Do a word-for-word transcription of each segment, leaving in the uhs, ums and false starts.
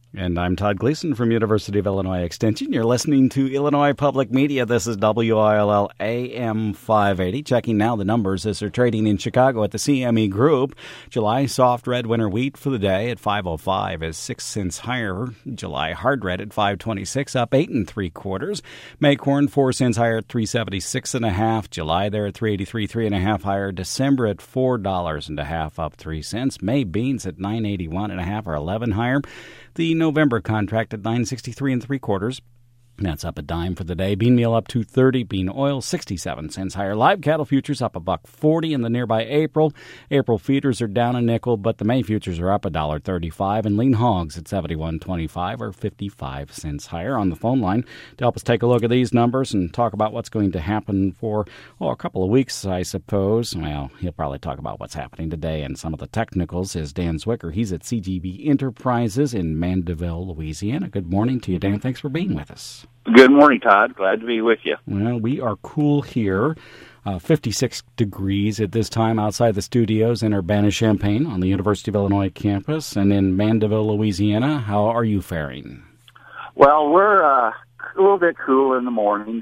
And I'm Todd Gleason from University of Illinois Extension. You're listening to Illinois Public Media. This is W I L L A M five eighty. Checking now the numbers as they're trading in Chicago at the C M E Group. July soft red winter wheat for the day at five oh five is six cents higher. July hard red at five twenty-six, up eight and three quarters. May corn four cents higher at three seventy-six and a half. July there at three eighty-three, three and a half higher. December at four dollars and a half, up three cents. May beans at nine eighty-one and a half, or eleven higher. The November contract at nine sixty-three and three quarters. That's up a dime for the day. Bean meal up two thirty. Bean oil sixty-seven cents higher. Live cattle futures up a buck forty in the nearby April. April feeders are down a nickel, but the May futures are up a dollar thirty-five. And lean hogs at seventy-one twenty-five, or fifty-five cents higher. On the phone line to help us take a look at these numbers and talk about what's going to happen for oh, a couple of weeks, I suppose. Well, he'll probably talk about what's happening today and some of the technicals is Dan Zwicker. He's at C G B Enterprises in Mandeville, Louisiana. Good morning to you, Dan. Thanks for being with us. Good morning, Todd. Glad to be with you. Well, we are cool here. Uh, fifty-six degrees at this time outside the studios in Urbana-Champaign on the University of Illinois campus. And in Mandeville, Louisiana, how are you faring? Well, we're uh, a little bit cool in the mornings,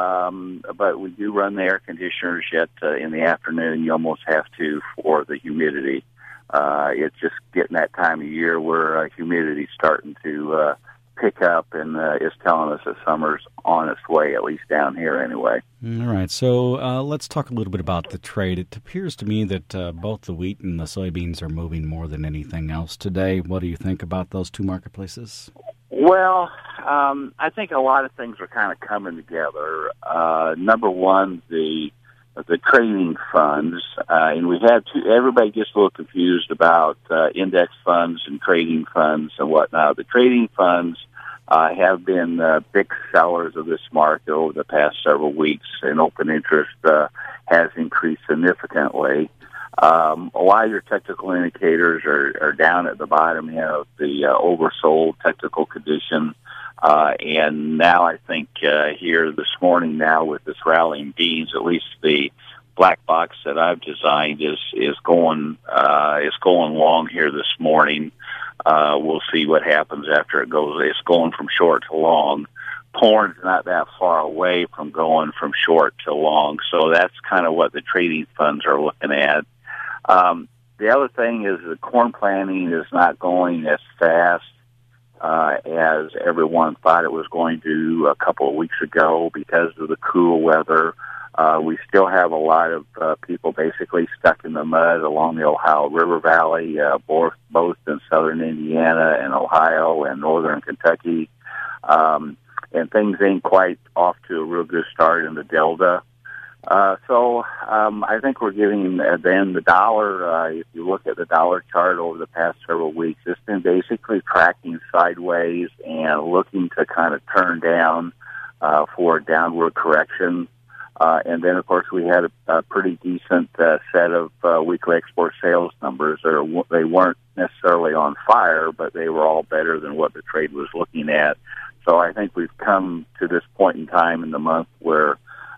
um, but we do run the air conditioners yet uh, in the afternoon. You almost have to for the humidity. Uh, it's just getting that time of year where uh, humidity's starting to uh, pick up, and uh, is telling us that summer's on its way, at least down here anyway. All right, so uh, let's talk a little bit about the trade. It appears to me that uh, both the wheat and the soybeans are moving more than anything else today. What do you think about those two marketplaces? Well, um, I think a lot of things are kind of coming together. Uh, number one, the the trading funds, uh, and we have two, everybody gets a little confused about uh, index funds and trading funds and whatnot. The trading funds uh, have been uh, big sellers of this market over the past several weeks, and open interest uh, has increased significantly. Um, a lot of your technical indicators are, are down at the bottom, you know, the uh, oversold technical condition. Uh, and now I think uh, here this morning now with this rallying beans, at least the black box that I've designed is is going uh, is going long here this morning. Uh, we'll see what happens after it goes. It's going from short to long. Corn's not that far away from going from short to long, so that's kind of what the trading funds are looking at. Um, the other thing is the corn planting is not going as fast Uh, as everyone thought it was going to a couple of weeks ago because of the cool weather. Uh, we still have a lot of uh, people basically stuck in the mud along the Ohio River Valley, uh, both, both in southern Indiana and Ohio and northern Kentucky. Um, and things ain't quite off to a real good start in the Delta. Uh, so um, I think we're giving uh, then the dollar, uh, if you look at the dollar chart over the past several weeks, it's been basically tracking sideways and looking to kind of turn down uh, for a downward correction. Uh, and then, of course, we had a, a pretty decent uh, set of uh, weekly export sales numbers. They're, they weren't necessarily on fire, but they were all better than what the trade was looking at. So I think we've come to this point in time in the month where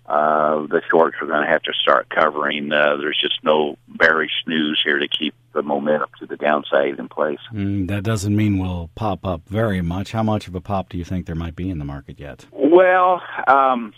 Uh, the shorts are going to have to start covering. Uh, there's just no bearish news here to keep the momentum to the downside in place. Mm, that doesn't mean we'll pop up very much. How much of a pop do you think there might be in the market yet? Well, um,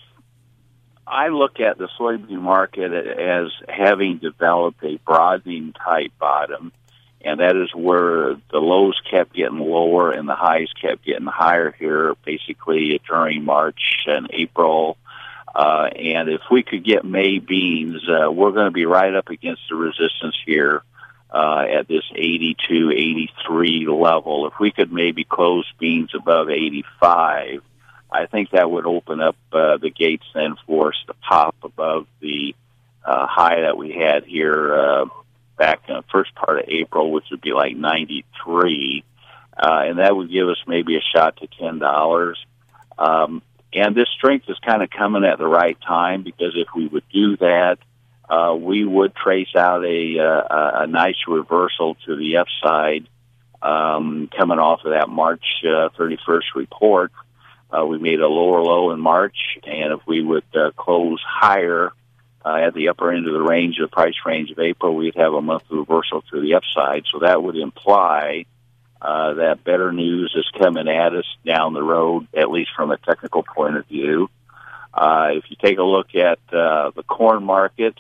I look at the soybean market as having developed a broadening type bottom, and that is where the lows kept getting lower and the highs kept getting higher here, basically during March and April. Uh, and if we could get May beans, uh, we're going to be right up against the resistance here uh, at this eighty-two, eighty-three level. If we could maybe close beans above eighty-five, I think that would open up uh, the gates then for us to pop above the uh, high that we had here uh, back in the first part of April, which would be like ninety-three. Uh, and that would give us maybe a shot to ten dollars. Um, And this strength is kind of coming at the right time, because if we would do that, uh, we would trace out a, uh, a nice reversal to the upside um, coming off of that March uh, thirty-first report. Uh, we made a lower low in March, and if we would uh, close higher uh, at the upper end of the range, the price range of April, we'd have a monthly reversal to the upside. So that would imply uh, that better news is coming at us down the road, at least from a technical point of view. Uh, if you take a look at uh, the corn market,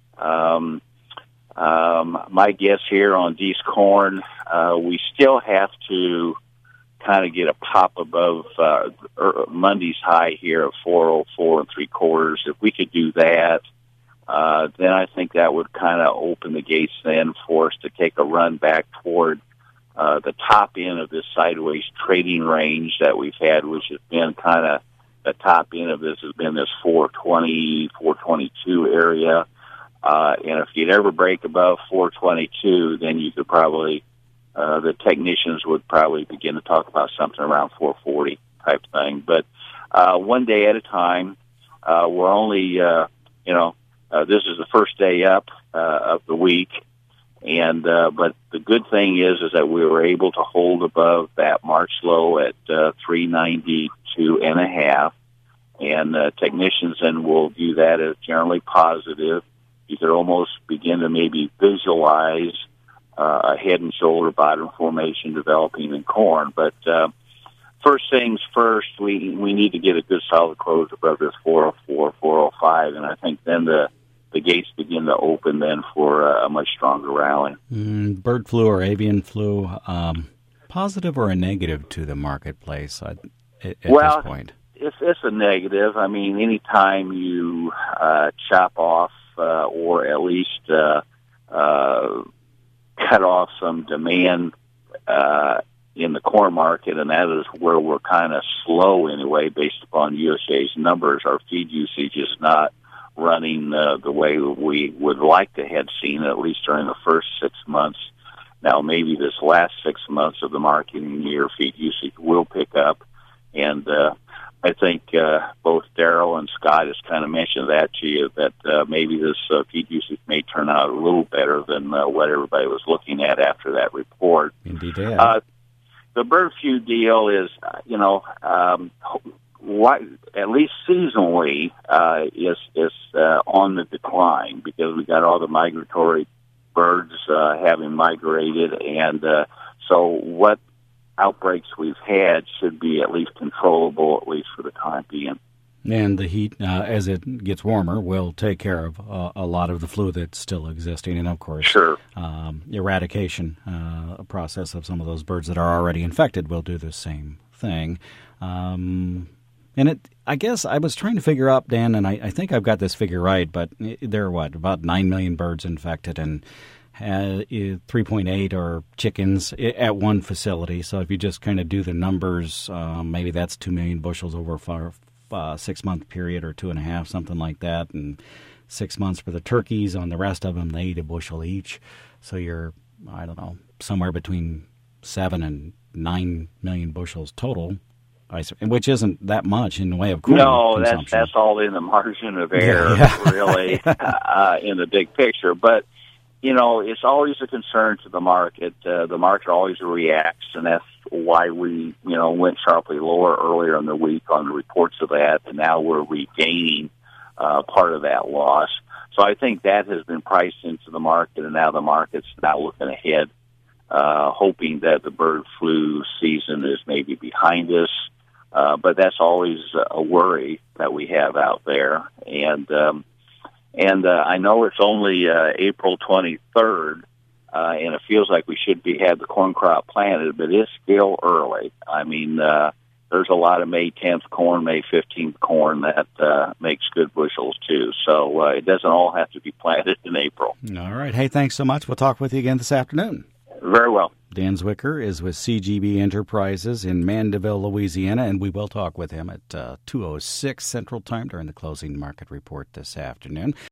um, um, my guess here on Dees corn, uh, we still have to kind of get a pop above uh, Monday's high here of four oh four and three quarters. If we could do that, uh, then I think that would kind of open the gates then for us to take a run back toward uh, the top end of this sideways trading range that we've had, which has been kind of the top end of this has been this four twenty, four twenty-two area. Uh, and if you'd ever break above four twenty-two, then you could probably Uh, the technicians would probably begin to talk about something around four forty type thing. But uh, one day at a time, uh, we're only, uh, you know, uh, this is the first day up uh, of the week. And uh, but the good thing is is that we were able to hold above that March low at uh, three ninety-two and a half. And uh, technicians then will view that as generally positive. You could almost begin to maybe visualize Uh, a head and shoulder bottom formation developing in corn. But uh, first things first, we we need to get a good solid close above this four oh four, four oh five, and I think then the the gates begin to open then for uh, a much stronger rally. Mm, bird flu or avian flu, um, positive or a negative to the marketplace at, at well, this point? It's, it's a negative. I mean, anytime you uh, chop off uh, or at least uh, uh, cut off some demand uh, in the corn market, and that is where we're kind of slow anyway, based upon U S Da's numbers. Our feed usage is not running uh, the way we would like to have seen, at least during the first six months. Now, maybe this last six months of the marketing year, feed usage will pick up, and uh, I think uh, both Darrell and Scott has kind of mentioned that to you, that uh, maybe this uh, feed usage may turn out a little better than uh, what everybody was looking at after that report. Indeed, yeah. Uh, the bird flu deal is, uh, you know, um, what, at least seasonally, uh, is is uh, on the decline because we got all the migratory birds uh, having migrated, and uh, so what outbreaks we've had should be at least controllable, at least for the time being. And the heat, uh, as it gets warmer, will take care of uh, a lot of the flu that's still existing. And, of course, sure. um, eradication, uh, a process of some of those birds that are already infected will do the same thing. Um, and it, I guess I was trying to figure out, Dan, and I, I think I've got this figure right, but there are, what, about nine million birds infected, and Uh, three point eight are chickens at one facility. So if you just kind of do the numbers, um, maybe that's two million bushels over a uh, six-month period or two and a half, something like that. And six months for the turkeys. On the rest of them, they eat a bushel each. So you're, I don't know, somewhere between seven and nine million bushels total, which isn't that much in the way of corn No, consumption. that's, that's all in the margin of error, yeah, yeah. really, uh, in the big picture. But you know, it's always a concern to the market. Uh, the market always reacts, and that's why we, you know, went sharply lower earlier in the week on the reports of that, and now we're regaining uh, part of that loss. So I think that has been priced into the market, and now the market's now looking ahead, uh, hoping that the bird flu season is maybe behind us. Uh, but that's always a worry that we have out there, and um, And uh, I know it's only uh, April twenty-third, uh, and it feels like we should be have the corn crop planted, but it's still early. I mean, uh, there's a lot of May tenth corn, May fifteenth corn that uh, makes good bushels, too. So uh, it doesn't all have to be planted in April. All right. Hey, thanks so much. We'll talk with you again this afternoon. Very well. Dan Zwicker is with C G B Enterprises in Mandeville, Louisiana, and we will talk with him at uh, two oh six Central Time during the closing market report this afternoon.